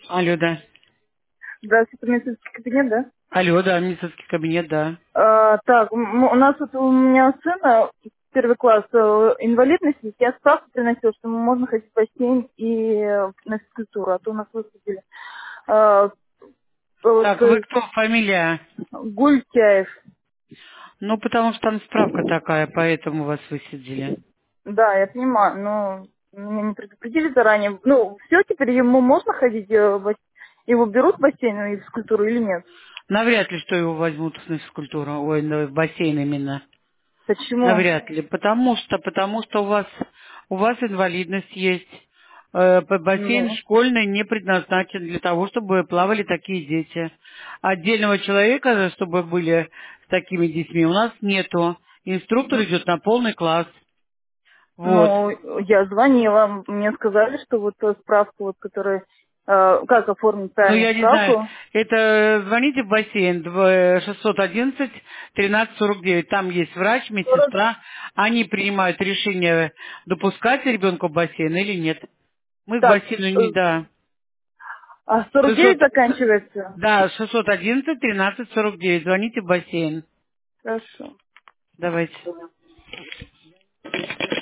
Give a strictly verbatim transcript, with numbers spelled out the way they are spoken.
Алло, да. Здравствуйте, медицинский кабинет, да? Алло, да, медицинский кабинет, да. А, так, м- у нас вот у меня сына первый класс э, инвалидности, я справку приносила, что можно ходить в бассейн и э, на физкультуру, а то нас высадили. А, вот, Так, вы э, кто, фамилия? Гультяев. Ну, потому что там справка такая, поэтому вас высидели. Да, я понимаю, но меня не предупредили заранее. Ну, все, теперь ему можно ходить, э, в бас- его берут в бассейн и физкультуру или нет? Навряд ли, что его возьмут на физкультуру, ой, на в бассейн именно. Почему? Навряд ли, потому что, потому что у вас, у вас инвалидность есть. Э, п- Бассейн Ну, школьный не предназначен для того, чтобы плавали такие дети. Отдельного человека, чтобы были с такими детьми, у нас нету. Инструктор идет на полный класс. Вот. Ну, я звонила, мне сказали, что вот э, справку, вот, которая, э, как оформить Ну, правильно я не знаю. справку. Это звоните в бассейн дв- шестьсот одиннадцать тринадцать сорок девять. Там есть врач, медсестра. Они принимают решение, допускать ребенка в бассейн или нет. Мы к Так, бассейну э, не да. а сорок девять шестьсот, заканчивается? да, шестьсот одиннадцать тринадцать сорок девять. Звоните в бассейн. Хорошо. Давайте.